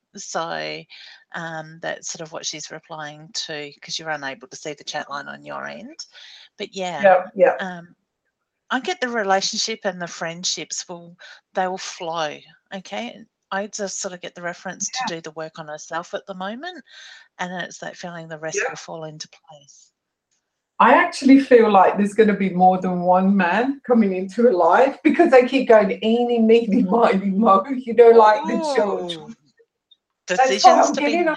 So that's sort of what she's replying to, because you're unable to see the chat line on your end. But I get the relationship and the friendships they will flow. Okay. I just sort of get the reference to do the work on herself at the moment, and then it's that feeling the rest will fall into place. I actually feel like there's going to be more than one man coming into her life because they keep going eeny, meeny, miny, mo, you know, like the church. Decisions to be made.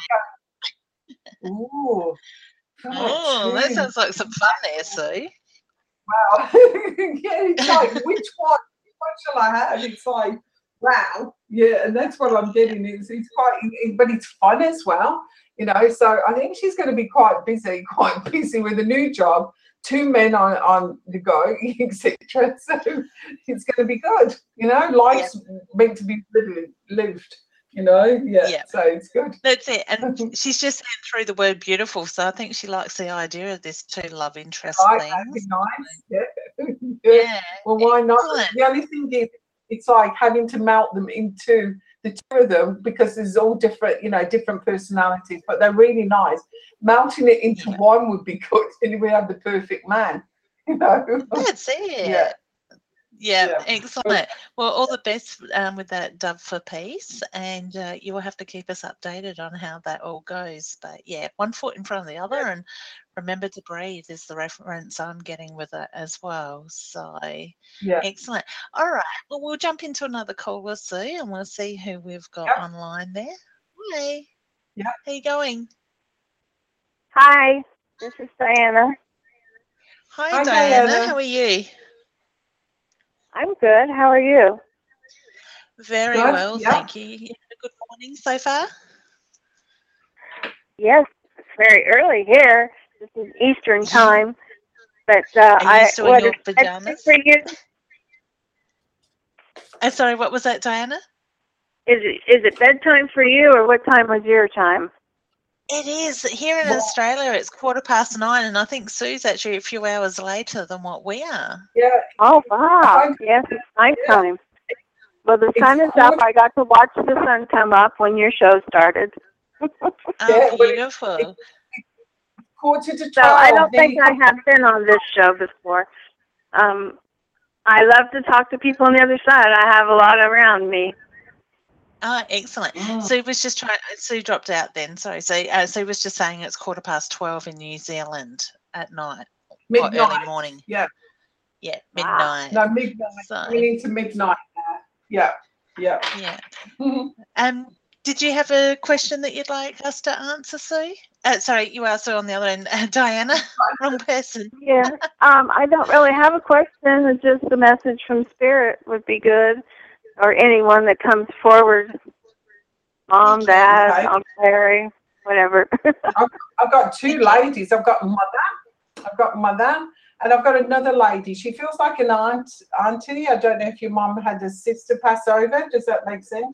Ooh. Oh, that sounds like some fun there, Sue. Wow. Yeah, it's like, which one shall I have? It's like, wow. Yeah, and that's what I'm getting. It's quite, but it's fun as well, you know. So I think she's going to be quite busy with a new job, 2 men on the go, etc. So it's going to be good, you know. Life's meant to be lived. You know, so it's good. That's it. And she's just saying through the word beautiful, so I think she likes the idea of this 2 love interest things. That'd be nice. Yeah. Well, why not? The only thing is, it's like having to melt them into the 2 of them because there's all different, you know, different personalities, but they're really nice. Melting it into one would be good, and we have the perfect man, you know. That's it. Yeah, excellent. Well, all the best with that Dove for Peace, and you will have to keep us updated on how that all goes. But yeah, 1 foot in front of the other, and remember to breathe is the reference I'm getting with it as well. So excellent. All right, well, we'll jump into another caller, Sue, and we'll see who we've got online there. Hi. Yeah. How you going? Hi, this is Diana. Hi, Diana. How are you? I'm good. How are you? Very well, thank you. You had a good morning so far? Yes, it's very early here. This is Eastern time. But are you still in your pajamas? For you? Sorry, what was that, Diana? Is it bedtime for you, or what time was your time? It is. Here in Australia, it's 9:15, and I think Sue's actually a few hours later than what we are. Yeah. Oh, wow. Yes, it's night time. Well, the sun is up. I got to watch the sun come up when your show started. Oh, beautiful. So I don't think I have been on this show before. I love to talk to people on the other side. I have a lot around me. Oh, excellent. Sue was just Sue dropped out then. Sorry. So Sue was just saying it's 12:15 in New Zealand at night. Midnight. Or early morning. Yeah. Yeah, midnight. No, midnight. So, we need to midnight now. Yeah. Did you have a question that you'd like us to answer, Sue? Sorry, you are Sue on the other end. Diana, wrong person. Yeah. I don't really have a question. It's just a message from Spirit would be good. Or anyone that comes forward. Mom, Dad, Aunt Larry, whatever. I've got 2 ladies. I've got Mother, and I've got another lady. She feels like an auntie. I don't know if your mom had a sister pass over. Does that make sense?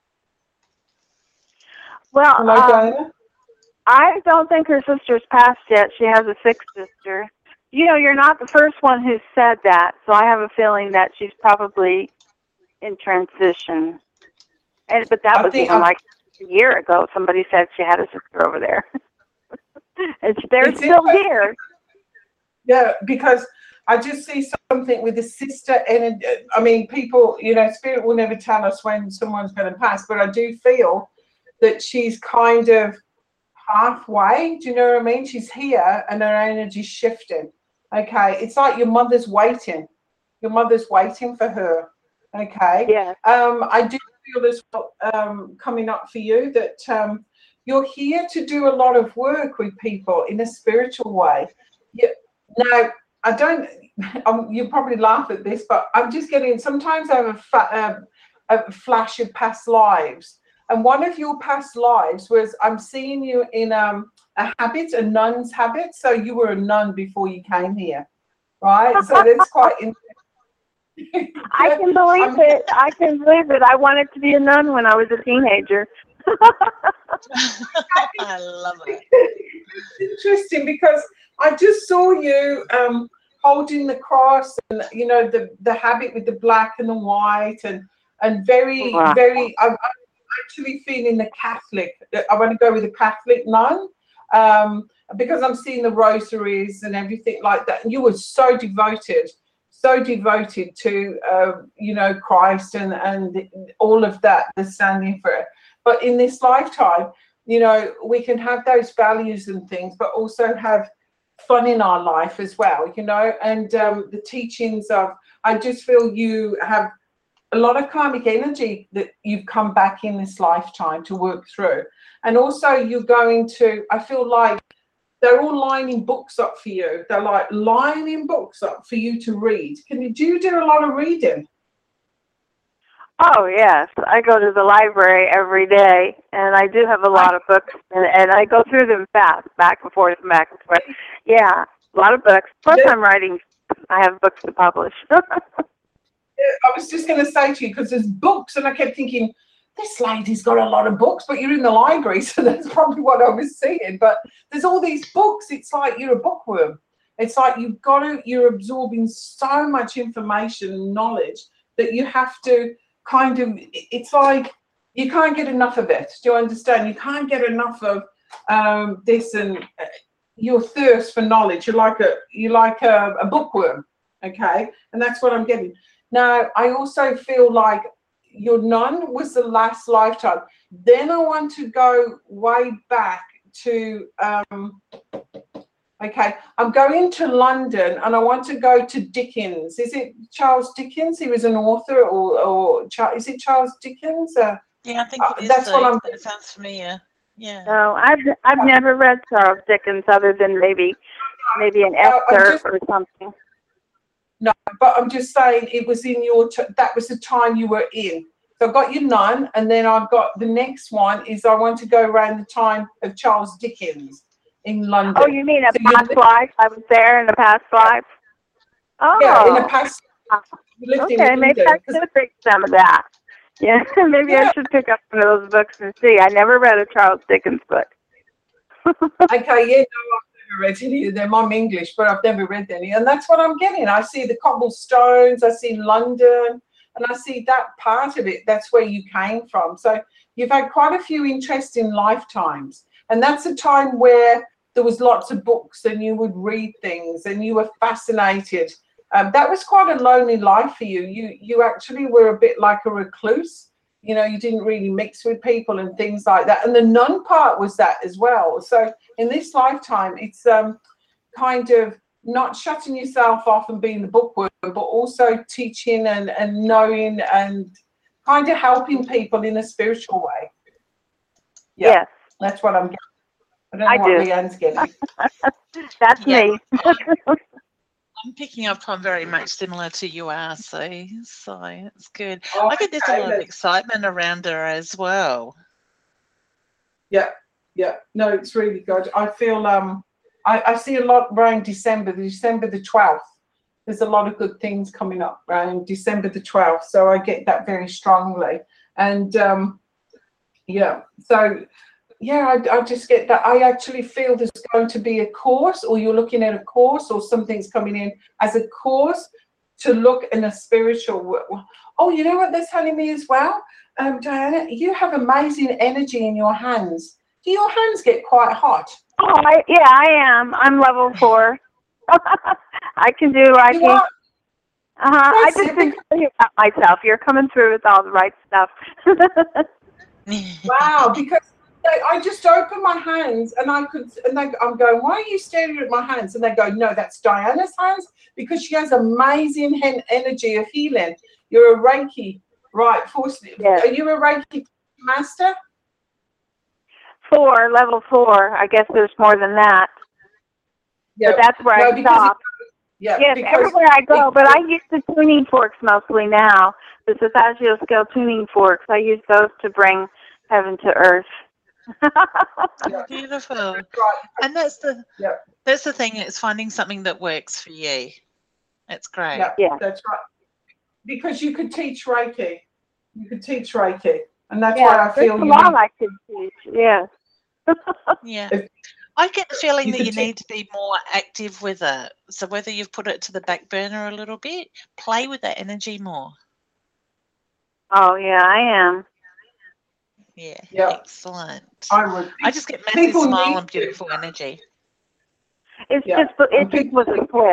Well, hello, Diana? I don't think her sister's passed yet. She has a 6th sister. You know, you're not the first one who said that, so I have a feeling that she's probably in transition. But that was even like a year ago. Somebody said she had a sister over there. And they're still here. Yeah, because I just see something with the sister, and I mean, people, you know, Spirit will never tell us when someone's going to pass, but I do feel that she's kind of halfway. Do you know what I mean? She's here, and her energy's shifting. Okay, it's like your mother's waiting. Your mother's waiting for her. Okay. Yeah. I do feel as well, coming up for you that you're here to do a lot of work with people in a spiritual way. Now, I don't. You probably laugh at this, but I'm just getting. Sometimes I have a flash of past lives, and one of your past lives was I'm seeing you in a habit, a nun's habit. So you were a nun before you came here, right? So that's quite interesting. I can believe it. I can believe it. I wanted to be a nun when I was a teenager. I love it. It's interesting because I just saw you holding the cross, and you know the habit with the black and the white, and very. I'm actually feeling the Catholic. I want to go with a Catholic nun because I'm seeing the rosaries and everything like that. And you were so devoted. so devoted to, Christ and all of that, the standing for it. But in this lifetime, we can have those values and things, but also have fun in our life as well, and the teachings of, I just feel you have a lot of karmic energy that you've come back in this lifetime to work through. And also you're going to, I feel like they're all lining books up for you. They're like lining books up for you to read. Do you do a lot of reading? Oh, yes. I go to the library every day, and I do have a lot of books, and I go through them fast, back and forth, back and forth. Yeah, a lot of books. Plus, I'm writing. I have books to publish. I was just going to say to you, because there's books, and I kept thinking, this lady's got a lot of books, but you're in the library, so that's probably what I was seeing. But there's all these books. It's like you're a bookworm. It's like you're absorbing so much information and knowledge that you have to kind of, it's like you can't get enough of it. Do you understand? You can't get enough of this, and your thirst for knowledge. You're like a bookworm, okay? And that's what I'm getting. Now, I also feel like your nun was the last lifetime. Then I want to go way back to, okay, I'm going to London, and I want to go to Dickens. Is it Charles Dickens? He was an author, or is it Charles Dickens? Yeah, I think it is. That's what I'm. That sounds familiar. Yeah. No, I've never read Charles Dickens other than maybe an excerpt or something. No, but I'm just saying it was in that was the time you were in. So I've got your nun, and then I've got the next one is I want to go around the time of Charles Dickens in London. Oh, you mean a past life? I was there in a past life? Oh. Yeah, in a past okay, maybe I should pick some of that. Yeah, maybe I should pick up one of those books and see. I never read a Charles Dickens book. Okay, yeah, no, I've never read any of them. I'm English, but I've never read any. And that's what I'm getting. I see the cobblestones, I see London, and I see that part of it. That's where you came from. So you've had quite a few interesting lifetimes. And that's a time where there was lots of books and you would read things and you were fascinated. That was quite a lonely life for you. You actually were a bit like a recluse. You didn't really mix with people and things like that. And the nun part was that as well. So in this lifetime, it's kind of not shutting yourself off and being the bookworm, but also teaching and knowing and kind of helping people in a spiritual way. Yeah, yes. That's what I'm getting. I don't know what Leanne's getting. That's me. I'm picking up on very much similar to you are, so it's good. I get there's a lot of excitement around her as well. Yeah. No, it's really good. I feel I see a lot around December the 12th. There's a lot of good things coming up around December the 12th, so I get that very strongly. And I just get that. I actually feel there's going to be a course, or you're looking at a course, or something's coming in as a course to look in a spiritual. Oh, you know what they're telling me as well, Diana? You have amazing energy in your hands. Do your hands get quite hot? Oh, I am. I'm level 4. I can do Reiki. I just didn't tell you about myself. You're coming through with all the right stuff. Wow, because I just opened my hands and I'm going, why are you staring at my hands? And they go, no, that's Diana's hands, because she has amazing energy of healing. You're a Reiki, right? Yes. Are you a Reiki master? 4, level 4. I guess there's more than that. Yeah. But that's where I stop. Yes, everywhere I go. But I use the tuning forks mostly now. The Sasagio scale tuning forks. I use those to bring heaven to earth. Beautiful. And that's the thing. It's finding something that works for you. That's great. Yeah, that's right. Because you could teach Reiki. And that's why I feel you. I could teach. Yes. Yeah. I get the feeling that you need to be more active with it. So whether you've put it to the back burner a little bit, play with that energy more. Oh, yeah, I am. Yeah, excellent. I just get massive smile and beautiful energy. It's just with a switch.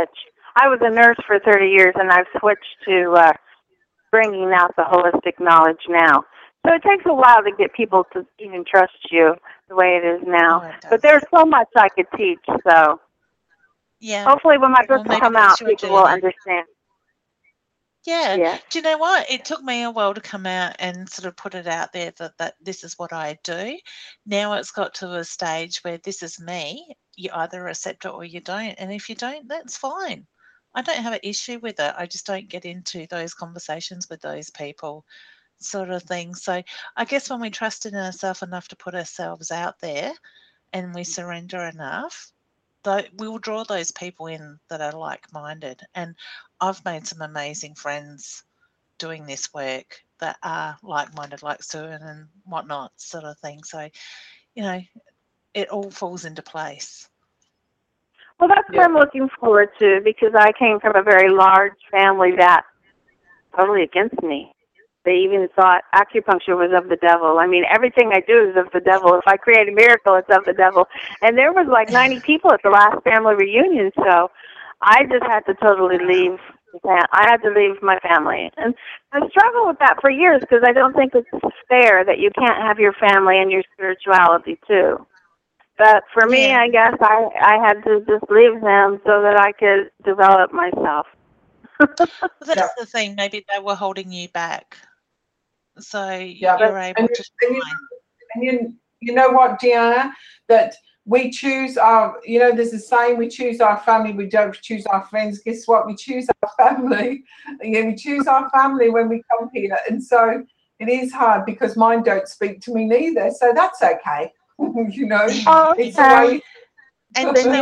I was a nurse for 30 years, and I've switched to bringing out the holistic knowledge now. So it takes a while to get people to even trust you the way it is now. But there's so much I could teach, so hopefully when my books come out, people will understand. Yeah. Do you know what? It took me a while to come out and sort of put it out there that this is what I do. Now it's got to a stage where this is me. You either accept it or you don't. And if you don't, that's fine. I don't have an issue with it. I just don't get into those conversations with those people, sort of thing. So I guess when we trust in ourselves enough to put ourselves out there and we surrender enough, we'll draw those people in that are like-minded. And I've made some amazing friends doing this work that are like-minded, like Sue and whatnot, sort of thing. So, it all falls into place. Well, that's what I'm looking forward to, because I came from a very large family that totally against me. They even thought acupuncture was of the devil. I mean, everything I do is of the devil. If I create a miracle, it's of the devil. And there was like 90 people at the last family reunion, so I just had to totally leave. I had to leave my family. And I struggled with that for years, because I don't think it's fair that you can't have your family and your spirituality too. But for me, I guess I had to just leave them so that I could develop myself. That's the thing. Maybe they were holding you back. So you're able to shine. And you know what, Deanna? That we choose our, there's a saying, we choose our family, we don't choose our friends. Guess what? We choose our family. We choose our family when we come here. And so it is hard, because mine don't speak to me neither. So that's okay. It's a way. And then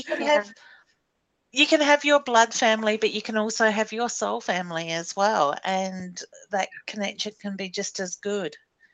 you can have your blood family, but you can also have your soul family as well, and that connection can be just as good.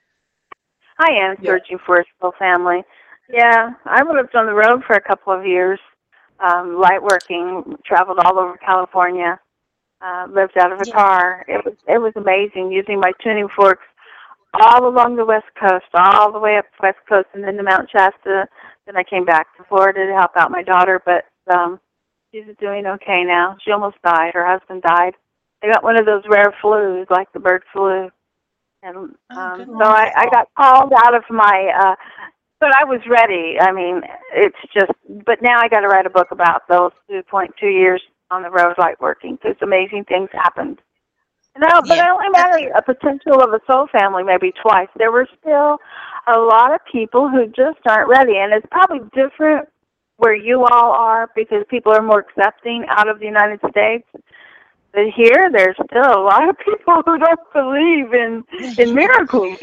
I am searching for a soul family. Yeah, I lived on the road for a couple of years, light working, traveled all over California, lived out of a car. It was amazing, using my tuning forks all along the West Coast, all the way up the West Coast, and then to Mount Shasta. Then I came back to Florida to help out my daughter, but she's doing okay now. She almost died. Her husband died. They got one of those rare flus, like the bird flu. And so I got called out of my, but I was ready. I mean, it's just, but now I got to write a book about those 2.2 years on the road light working, because amazing things happened. No, but I only met a potential of a soul family maybe twice. There were still a lot of people who just aren't ready, and it's probably different where you all are, because people are more accepting out of the United States. But here, there's still a lot of people who don't believe in miracles.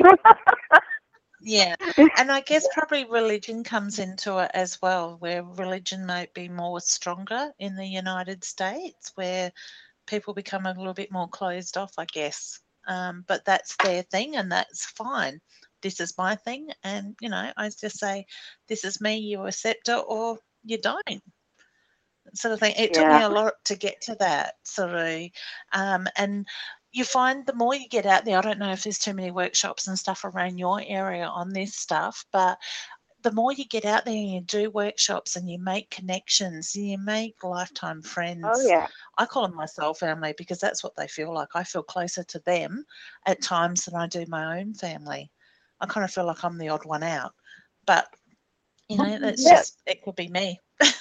And I guess probably religion comes into it as well, where religion might be more stronger in the United States, where people become a little bit more closed off, I guess. But that's their thing, and that's fine. This is my thing, and, I just say, this is me, you accept it or you don't, sort of thing. It took me a lot to get to that, sort of. And you find the more you get out there, I don't know if there's too many workshops and stuff around your area on this stuff, but the more you get out there and you do workshops and you make connections, you make lifetime friends. Oh, yeah. I call them my soul family, because that's what they feel like. I feel closer to them at times than I do my own family. I kind of feel like I'm the odd one out. But, that's just, it could be me.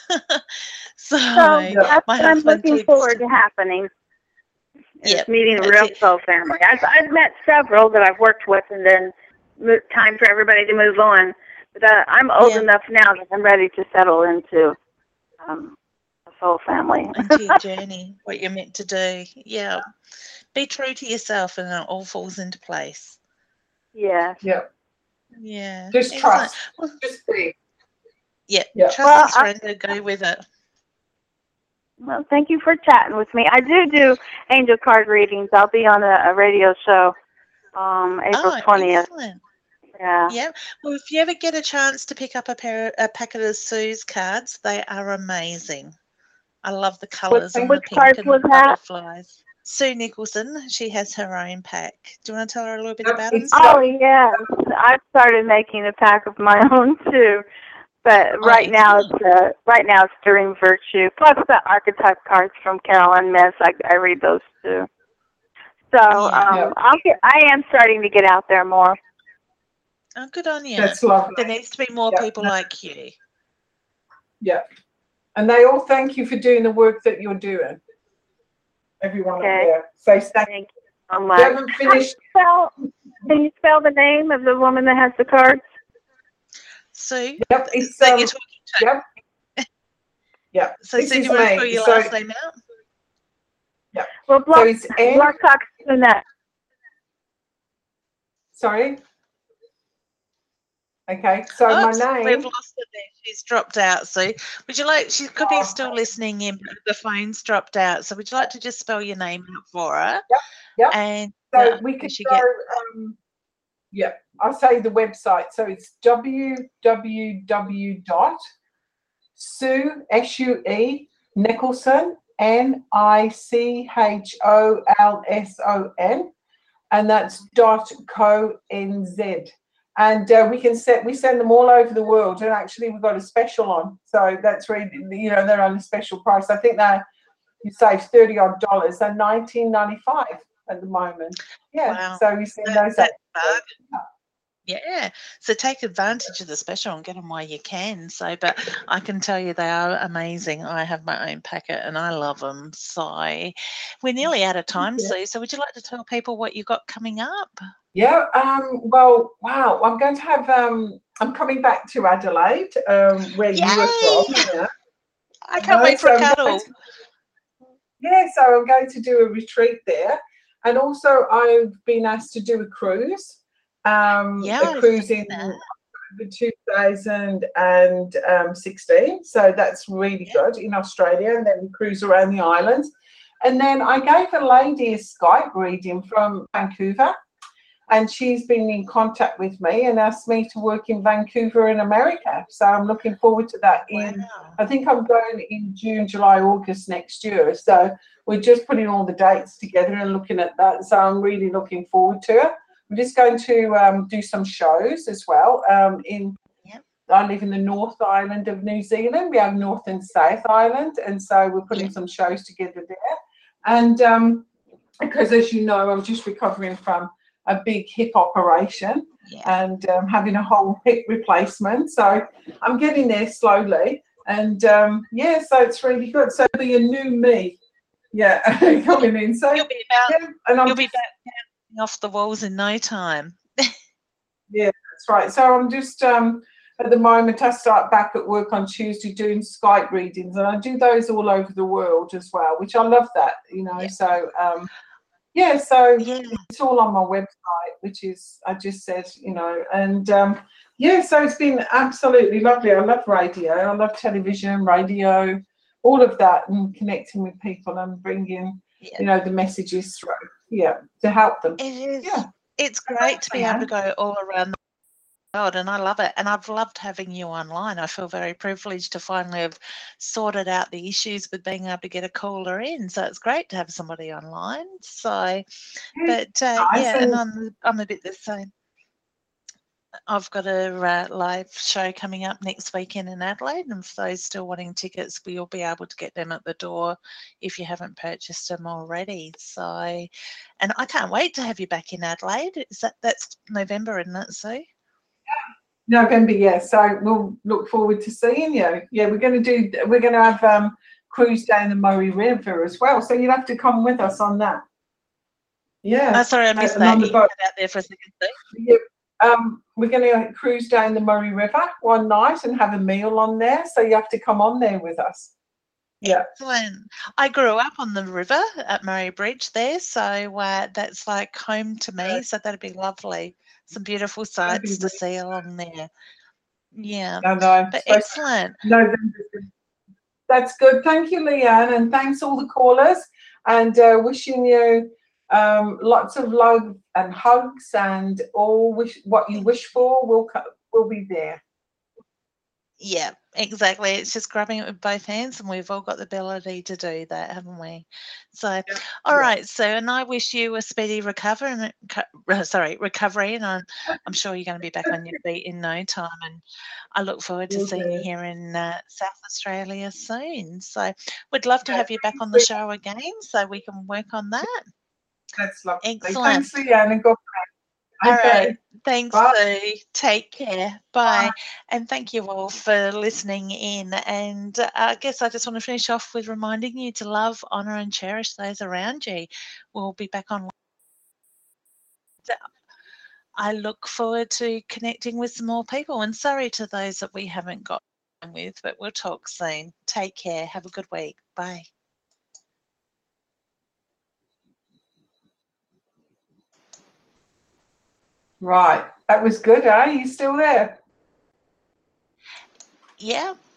So that's what I'm looking forward to happening. Is meeting a real soul family. I've met several that I've worked with, and then time for everybody to move on. But I'm old enough now that I'm ready to settle into a soul family. Into your journey, what you're meant to do. Yeah. Be true to yourself, and it all falls into place. Yeah. Yeah. Just trust. Just be. Trust and surrender. Go with it. Well, thank you for chatting with me. I do angel card readings. I'll be on a radio show April 20th. Excellent. Yeah. Well, if you ever get a chance to pick up a packet of Sue's cards, they are amazing. I love the colours and the pink and the butterflies. Sue Nicholson, she has her own pack. Do you want to tell her a little bit about them? Oh, yes. I've started making a pack of my own, too. But right now it's Stirring Virtue. Plus the archetype cards from Carolyn Miss. I read those too. So I am starting to get out there more. Oh, good on you. That's lovely. There needs to be more people like you. Yeah. And they all thank you for doing the work that you're doing. Everyone up there. So thank you so much. You haven't finished. Can you spell the name of the woman that has the cards? Sue? Yep, it's that you're talking to. Yep. So Sue, do you want to throw your last name out? Yeah. Well, Blog Talk's doing that. Sorry? Okay, so my name. We've lost her there. She's dropped out. So would you like, she could be still listening in, but the phone's dropped out. So would you like to just spell your name out for her? Yep. And so we could go, I'll say the website. So it's www.Sue, S-U-E, Nicholson, Nichoolson, and that's .co.nz. And we send them all over the world, and actually we've got a special on, so that's really, they're on a special price. I think you save $30 odd. They're $19.95 at the moment. Yeah, wow. So we send those out. Yeah, so take advantage of the special and get them while you can. So, but I can tell you they are amazing. I have my own packet and I love them. So we're nearly out of time, Sue. So would you like to tell people what you got coming up? Yeah, well, wow, I'm going to have, I'm coming back to Adelaide, where you were from. Yeah. I can't wait for a cuddle. So I'm going to do a retreat there. And also I've been asked to do a cruise. A cruise in 2016. So that's really good in Australia, and then we cruise around the islands. And then I gave a lady a Skype reading from Vancouver, and she's been in contact with me and asked me to work in Vancouver in America. So I'm looking forward to that. I think I'm going in June, July, August next year. So we're just putting all the dates together and looking at that. So I'm really looking forward to it. I'm just going to do some shows as well. I live in the North Island of New Zealand. We have North and South Island, and so we're putting some shows together there. And because, as you know, I'm just recovering from a big hip operation and having a whole hip replacement. So I'm getting there slowly. And so it's really good. So it'll be a new me, coming in. So you'll be back off the walls in no time. Yeah, that's right. So I'm just at the moment I start back at work on Tuesday doing Skype readings, and I do those all over the world as well, which I love that, So it's all on my website, which is, I just said, and so it's been absolutely lovely. I love radio, I love television, radio, all of that, and connecting with people and bringing the messages through. To help them. It is. It's great to be able to go all around the world, and I love it. And I've loved having you online. I feel very privileged to finally have sorted out the issues with being able to get a caller in. So it's great to have somebody online. So, but and I'm a bit the same. I've got a live show coming up next weekend in Adelaide, and for those still wanting tickets, we'll be able to get them at the door if you haven't purchased them already. So, and I can't wait to have you back in Adelaide. That's November, isn't it, Sue? November, So we'll look forward to seeing you. We're going to have cruise down the Murray River as well. So you'll have to come with us on that. Oh, sorry, I missed that. You got out there for a second, Sue. We're going to cruise down the Murray River one night and have a meal on there. So you have to come on there with us. Excellent. I grew up on the river at Murray Bridge there, so that's like home to me. So that'd be lovely. Some beautiful sights to see along there. But excellent. That's good. Thank you, Leanne, and thanks all the callers, and wishing you lots of love and hugs, and what you wish for will be there. Yeah, exactly. It's just grabbing it with both hands, and we've all got the ability to do that, haven't we? So, all Yeah. right, Sue, and I wish you a speedy recovery, and I'm sure you're going to be back on your feet in no time, and I look forward to Will seeing you do. here in South Australia soon. So, we'd love to Yeah, have you back on the show again, so we can work on that. that's lovely. Excellent. Thanks, Leanne, and God All bless. right. Okay. Thanks, Bye. Sue. Take care. Bye. And thank you all for listening in. And I guess I just want to finish off with reminding you to love, honour, and cherish those around you. We'll be back on. I look forward to connecting with some more people. And sorry to those that we haven't got with, but we'll talk soon. Take care. Have a good week. Bye. Right. That was good, eh? You still there? Yeah.